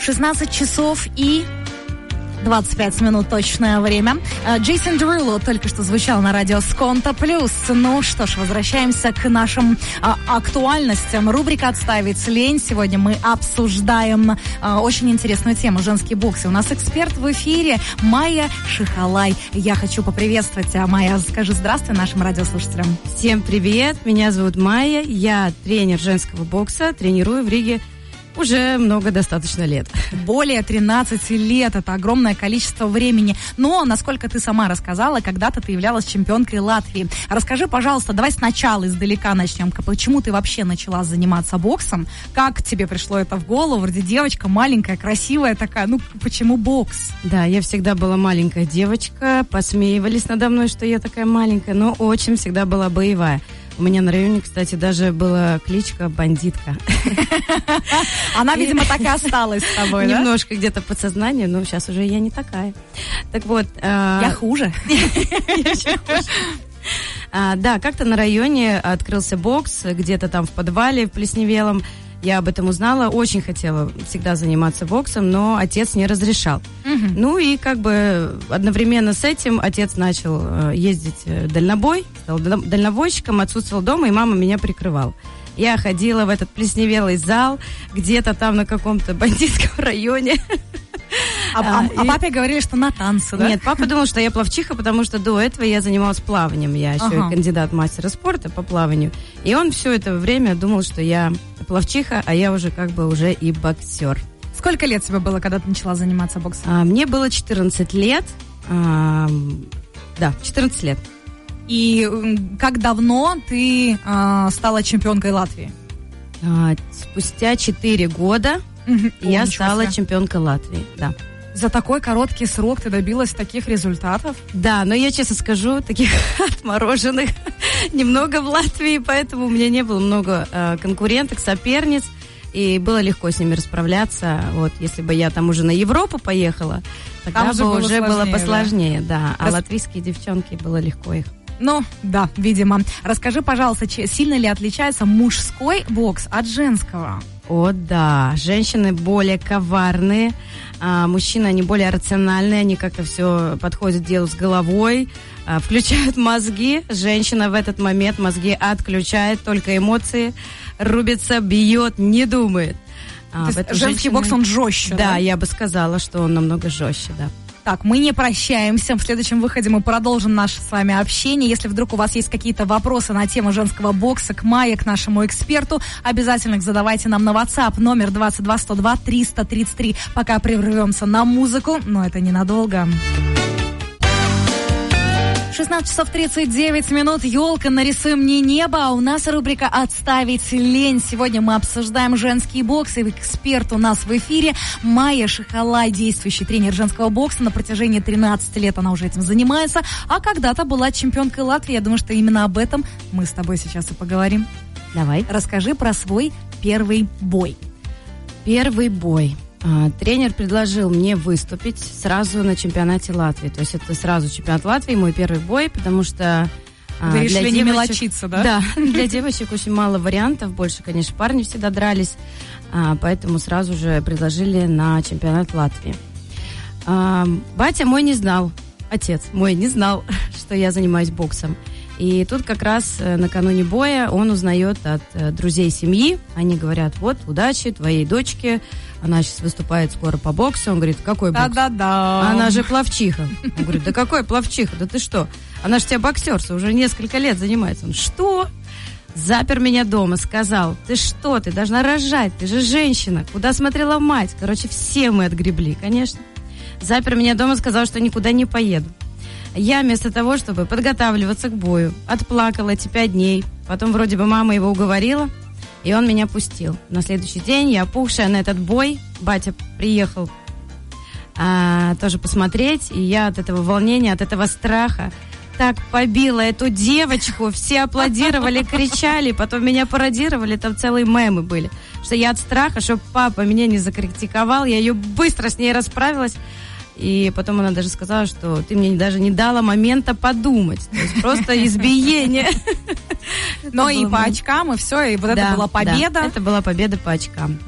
16 часов и 25 минут точное время. Джейсон Деруло только что звучал на радио Сконта Плюс. Ну что ж, возвращаемся к нашим актуальностям. Рубрика «Отставить лень». Сегодня мы обсуждаем очень интересную тему — женский бокс. И у нас эксперт в эфире Майя Шихалай. Я хочу поприветствовать Майя. Скажи здравствуй нашим радиослушателям. Всем привет, меня зовут Майя. Я тренер женского бокса, тренирую в Риге уже достаточно лет. Более 13 лет. Это огромное количество времени. Но, насколько ты сама рассказала, когда-то ты являлась чемпионкой Латвии. Расскажи, пожалуйста, давай сначала издалека начнем. Почему ты вообще начала заниматься боксом? Как тебе пришло это в голову? Вроде девочка маленькая, красивая такая. Почему бокс? Да, я всегда была маленькая девочка. Посмеивались надо мной, что я такая маленькая, но очень всегда была боевая. У меня на районе, кстати, даже была кличка «Бандитка». Она, видимо, так и осталась с тобой, да? Немножко где-то подсознание, но сейчас уже я не такая. Так вот... Я хуже. Да, как-то на районе открылся бокс, где-то там в подвале, в Плесневелом. Я об этом узнала, очень хотела всегда заниматься боксом, но отец не разрешал. Ну и одновременно с этим отец начал ездить в дальнобой, стал дальнобойщиком, отсутствовал дома, и мама меня прикрывала. Я ходила в этот плесневелый зал, где-то там на каком-то бандитском районе. А папе говорили, что на танцы, да? Нет, папа думал, что я пловчиха, потому что до этого я занималась плаванием. Я еще и кандидат мастера спорта по плаванию. И он все это время думал, что я пловчиха, а я уже уже и боксер. Сколько лет тебе было, когда ты начала заниматься боксом? Мне было 14 лет. Да, 14 лет. И как давно ты стала чемпионкой Латвии? Спустя 4 года я стала чемпионкой Латвии, да. За такой короткий срок ты добилась таких результатов? Да, но я честно скажу, таких отмороженных немного в Латвии, поэтому у меня не было много конкуренток, соперниц, и было легко с ними расправляться. Вот, если бы я там уже на Европу поехала, тогда бы уже было посложнее, да. А латвийские девчонки, было легко их. Ну, да, видимо. Расскажи, пожалуйста, сильно ли отличается мужской бокс от женского? О, да. Женщины более коварные, мужчины, они более рациональные, они как-то все подходят к делу с головой, включают мозги. Женщина в этот момент мозги отключает, только эмоции, рубится, бьет, не думает. Женский бокс, он жестче, да? Да, я бы сказала, что он намного жестче, да. Так, мы не прощаемся. В следующем выходе мы продолжим наше с вами общение. Если вдруг у вас есть какие-то вопросы на тему женского бокса к Майе, к нашему эксперту, обязательно их задавайте нам на WhatsApp, номер 22-102-333. Пока прервемся на музыку, но это ненадолго. 16 часов 39 минут. Ёлка, нарисуй мне небо. А у нас рубрика «Отставить лень». Сегодня мы обсуждаем женский бокс. И эксперт у нас в эфире Майя Шихалай, действующий тренер женского бокса. На протяжении 13 лет она уже этим занимается. А когда-то была чемпионкой Латвии. Я думаю, что именно об этом мы с тобой сейчас и поговорим. Давай. Расскажи про свой первый бой. Первый бой. Тренер предложил мне выступить сразу на чемпионате Латвии. То есть это сразу чемпионат Латвии, мой первый бой, потому что... Вы решили не мелочиться, да? Да, для девочек очень мало вариантов, больше, конечно, парни всегда дрались, поэтому сразу же предложили на чемпионат Латвии. Батя мой не знал, отец мой не знал, что я занимаюсь боксом. И тут как раз накануне боя он узнает от друзей семьи. Они говорят: вот, удачи твоей дочке, она сейчас выступает скоро по боксу. Он говорит: какой бокс? Да-да-да. Она же пловчиха. Он говорит: да какой пловчиха? Да ты что? Она же тебя боксерша, уже несколько лет занимается. Он: что? Запер меня дома, сказал: ты что, ты должна рожать, ты же женщина. Куда смотрела мать? Короче, все мы отгребли, конечно. Запер меня дома, сказал, что никуда не поеду. Я вместо того, чтобы подготавливаться к бою, отплакала эти 5 дней. Потом вроде бы мама его уговорила, и он меня пустил. На следующий день я опухшая на этот бой. Батя приехал тоже посмотреть, и я от этого волнения, от этого страха так побила эту девочку. Все аплодировали, кричали, потом меня пародировали, там целые мемы были. Что я от страха, чтобы папа меня не закритиковал, я ее быстро с ней расправилась. И потом она даже сказала, что ты мне даже не дала момента подумать. То есть просто избиение. Но и по очкам, и все, и вот это была победа. Это была победа по очкам, да.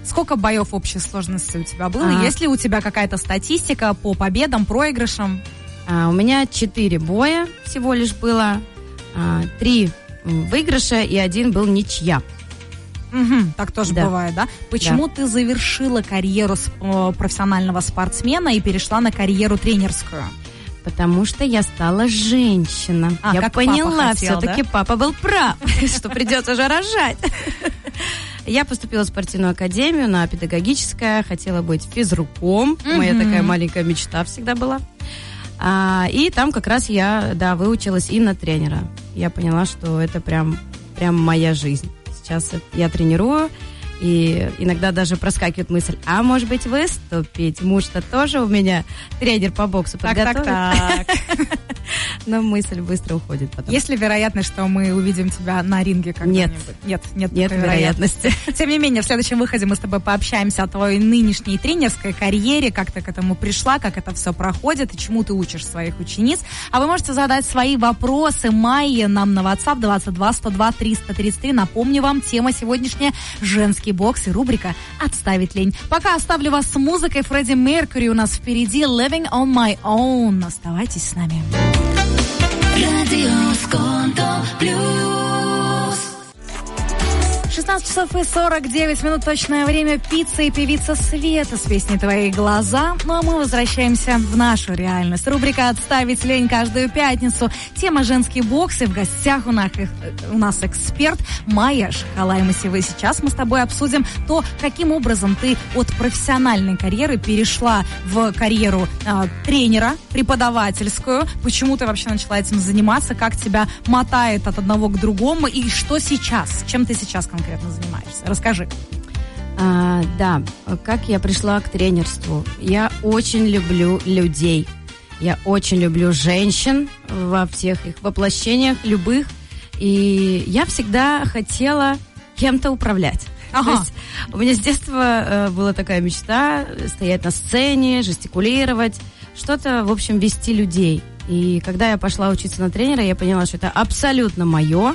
Сколько боев общей сложности у тебя было? Есть ли у тебя какая-то статистика по победам, проигрышам? У меня 4 боя всего лишь было, 3 выигрыша и 1 был ничья. Так тоже бывает, да? Почему ты завершила карьеру профессионального спортсмена и перешла на карьеру тренерскую? Потому что я стала женщина. Я поняла, все-таки папа был прав, что придется же рожать. Я поступила в спортивную академию на педагогическое, хотела быть физруком. Моя такая маленькая мечта всегда была. И там как раз я, выучилась и на тренера. Я поняла, что это прям моя жизнь. Сейчас я тренирую, и иногда даже проскакивает мысль, а может быть выступить? Муж-то тоже у меня тренер по боксу подготовит. Так. Но мысль быстро уходит потом. Есть ли вероятность, что мы увидим тебя на ринге когда-нибудь? Нет вероятности. Тем не менее, в следующем выходе мы с тобой пообщаемся о твоей нынешней тренерской карьере, как ты к этому пришла, как это все проходит и чему ты учишь своих учениц. А вы можете задать свои вопросы Майе нам на WhatsApp 22 102 333. Напомню вам, тема сегодняшняя – женский бокс и рубрика «Отставить лень». Пока оставлю вас с музыкой. Фредди Меркьюри у нас впереди. «Living on my own». Оставайтесь с нами. Радио Сконто Плюс. 16 часов и 49 минут точное время. Пицца и певица Света с песней «Твои глаза». Ну а мы возвращаемся в нашу реальность. Рубрика «Отставить лень» каждую пятницу. Тема «Женский бокс». И в гостях у нас эксперт Майя Шахалаймасева. И сейчас мы с тобой обсудим то, каким образом ты от профессиональной карьеры перешла в карьеру тренера, преподавательскую. Почему ты вообще начала этим заниматься, как тебя мотает от одного к другому и что сейчас, чем ты сейчас конкретно занимаешься? Расскажи. Как я пришла к тренерству. Я очень люблю людей. Я очень люблю женщин во всех их воплощениях, любых. И я всегда хотела кем-то управлять. То есть у меня с детства была такая мечта стоять на сцене, жестикулировать, что-то, в общем, вести людей. И когда я пошла учиться на тренера, я поняла, что это абсолютно мое.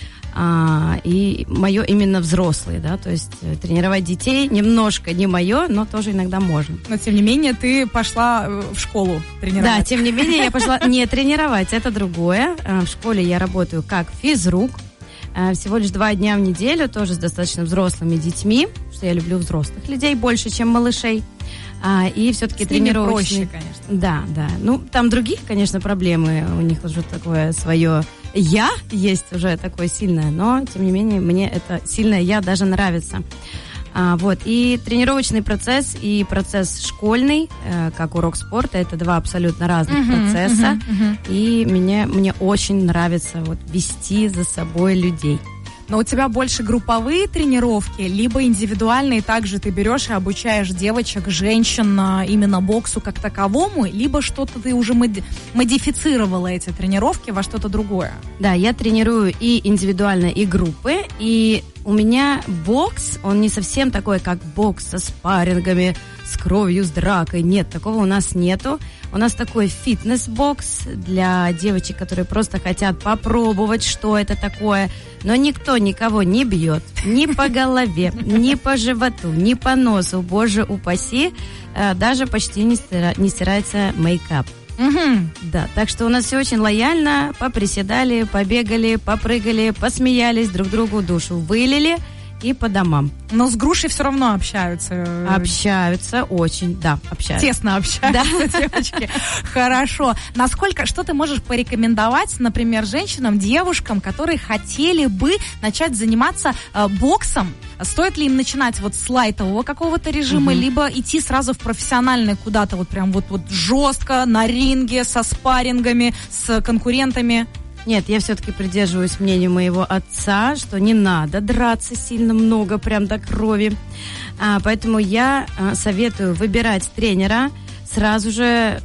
И мое именно взрослые, то есть тренировать детей немножко не мое, но тоже иногда можно. Но тем не менее ты пошла в школу тренировать. Да, тем не менее я пошла не тренировать, это другое. В школе я работаю как физрук, всего лишь 2 дня в неделю, тоже с достаточно взрослыми детьми, потому что я люблю взрослых людей больше, чем малышей. И все-таки тренировочный... проще, конечно. Да. Ну, там другие, конечно, проблемы. У них уже такое свое «я» есть уже такое сильное, но, тем не менее, мне это сильное «я» даже нравится. И тренировочный процесс и процесс школьный, как урок спорта, это 2 абсолютно разных процесса. И мне очень нравится вести за собой людей. Но у тебя больше групповые тренировки, либо индивидуальные, также ты берешь и обучаешь девочек, женщин именно боксу как таковому, либо что-то ты уже модифицировала эти тренировки во что-то другое? Да, я тренирую и индивидуально, и группы, и у меня бокс, он не совсем такой, как бокс со спаррингами, с кровью, с дракой. Нет, такого у нас нету. У нас такой фитнес-бокс для девочек, которые просто хотят попробовать, что это такое. Но никто никого не бьет. Ни по голове, ни по животу, ни по носу. Боже упаси. Даже почти не стирается мейкап. Да, так что у нас все очень лояльно. Поприседали, побегали, попрыгали, посмеялись, друг другу душу вылили и по домам. Но с грушей все равно общаются. Общаются очень, да, общаются. Тесно общаются, девочки. Хорошо. Что ты можешь порекомендовать, например, женщинам, девушкам, которые хотели бы начать заниматься боксом? Стоит ли им начинать с лайтового какого-то режима, либо идти сразу в профессиональный куда-то прям жестко, на ринге, со спаррингами, с конкурентами? Нет, я все-таки придерживаюсь мнению моего отца, что не надо драться сильно много, прям до крови. Поэтому я советую выбирать тренера, сразу же,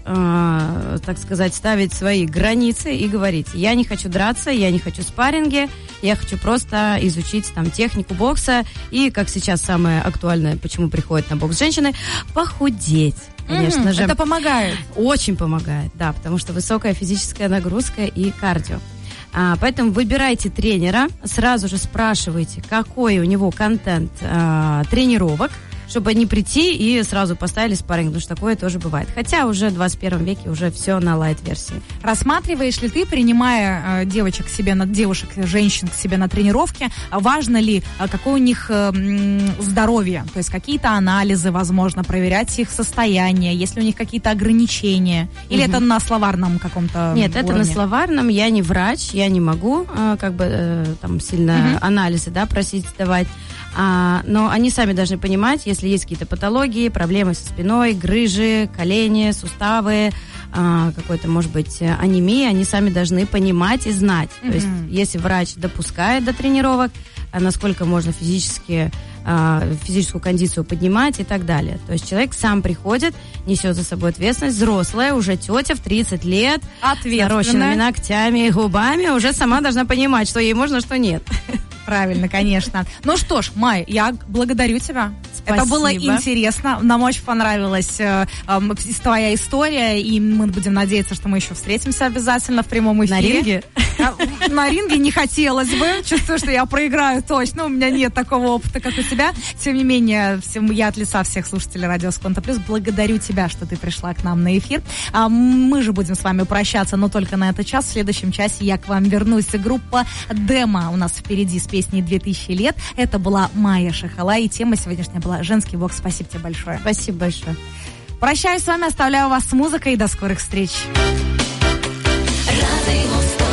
так сказать, ставить свои границы и говорить: я не хочу драться, я не хочу спарринги, я хочу просто изучить технику бокса. И, как сейчас самое актуальное, почему приходят на бокс женщины, похудеть. Конечно же. Это помогает. Очень помогает, да, потому что высокая физическая нагрузка и кардио. Поэтому выбирайте тренера, сразу же спрашивайте, какой у него контент тренировок, чтобы не прийти и сразу поставили спарринг, потому что такое тоже бывает. Хотя уже в 21 веке уже все на лайт-версии. Рассматриваешь ли ты, принимая девушек, женщин к себе на тренировке, важно ли, какое у них здоровье, то есть какие-то анализы, возможно, проверять их состояние, есть ли у них какие-то ограничения, или это на словарном каком-то Нет, уровне? это на словарном, я не врач, я не могу там сильно анализы, да, просить сдавать. Но они сами должны понимать, если есть какие-то патологии, проблемы со спиной, грыжи, колени, суставы, какой-то, может быть, анемия, они сами должны понимать и знать. То есть, если врач допускает до тренировок, насколько можно физическую кондицию поднимать и так далее. То есть человек сам приходит, несет за собой ответственность, взрослая, уже тетя в 30 лет, с нарощенными ногтями и губами, уже сама должна понимать, что ей можно, что нет. Правильно, конечно. Ну что ж, Май, я благодарю тебя. Спасибо. Это было интересно. Нам очень понравилась твоя история, и мы будем надеяться, что мы еще встретимся обязательно в прямом эфире. На ринге? На ринге не хотелось бы. Чувствую, что я проиграю точно. У меня нет такого опыта, как у тебя. Тем не менее, я от лица всех слушателей Радио Сконто Плюс благодарю тебя, что ты пришла к нам на эфир. Мы же будем с вами прощаться, но только на этот час. В следующем часе я к вам вернусь. Группа Демо у нас впереди с песней «2000 лет». Это была Майя Шахала, и тема сегодняшняя была «Женский бокс». Спасибо тебе большое. Спасибо большое. Прощаюсь с вами, оставляю вас с музыкой и до скорых встреч. Radio Сконто.